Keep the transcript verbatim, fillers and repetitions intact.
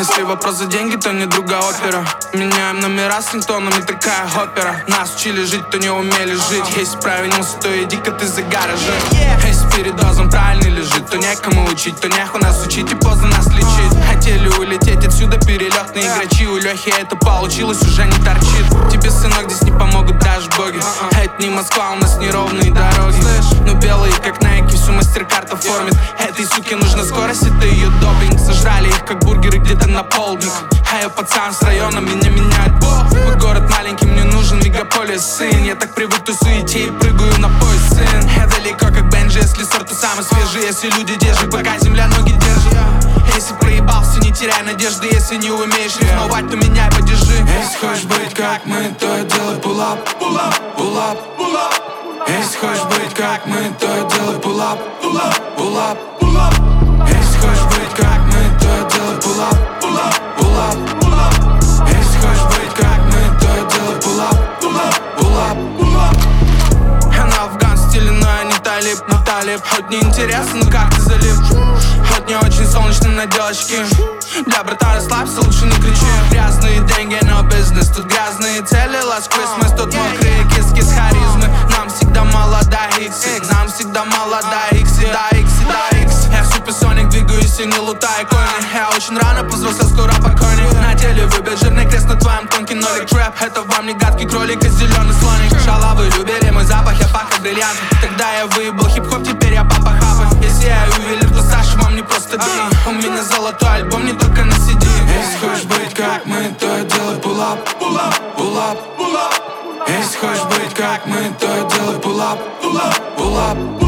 Если вопрос за деньги, то не друга опера. Меняем номера с рингтонами, такая опера. Нас учили жить, то не умели жить. Если провинился, то иди-ка ты за гаражи. Если передозом правильно лежит, то некому учить, то неху нас учить и поздно нас лечить. Хотели улететь отсюда, перелетные игрочи. У Лехи это получилось, уже не торчит. Тебе, сынок, здесь не помогут даже боги. Это не Москва, у нас неровные дороги. Но белые, как Nike, всю мастер-карта формит. Этой суке нужна скорость, это ее допинг. Сожрали их, как бургеры, где-то на полдник. А я пацан с района, меня меняет Бог. Мой город маленький, мне нужен мегаполис, сын. Я так привык к суете и прыгаю на пояс, сын. Я далеко, как Бенджи, если сорт, то самый свежий. Если люди держат, пока земля ноги держит. Если проебался, не теряй надежды. Если не умеешь рифмовать, то меняй падежи. Если хочешь быть как мы, то делай pull-up, pull-up, pull-up, pull-up. Если хочешь быть как мы, то делай pull-up, pull-up, pull-up, pull-up. Если хочешь быть как мы, то делай pull-up, pull-up, pull-up, pull-up. Если хочешь быть как мы, то делай pull-up, pull-up, pull-up, pull-up. Я на афган стиле, но я не талиб, не талиб. Хоть не интересно, но как ты залип. Хоть не очень солнечно на девочки. Для брата расслабься, лучше не кричи. Грязные деньги, но бизнес. Тут грязные цели, last Christmas. Тут мокрые киски с харизмы. Нам всегда мало до икс. Нам всегда мало до икс. Да, икс, да, икс. Я суперсоник, двигаюсь и не лутаю коины. Я очень рано повзрослел, скоро покойник. На теле выбит жирный крест на твоем тонкий нолик. Трэп, это вам не гадкий кролик, а зеленый слоник. Шалавы любили мой запах, я пах как бриллиант. Тогда я выебал хип-хоп, теперь я папа хапа. Если я ювелир, то Саша вам не просто бей. У меня золотой альбом, не только на си ди. Если хочешь быть как мы, то делай pull-up, pull-up, pull-up, pull-up. Если хочешь быть как мы, то делай pull-up, pull-up, pull-up.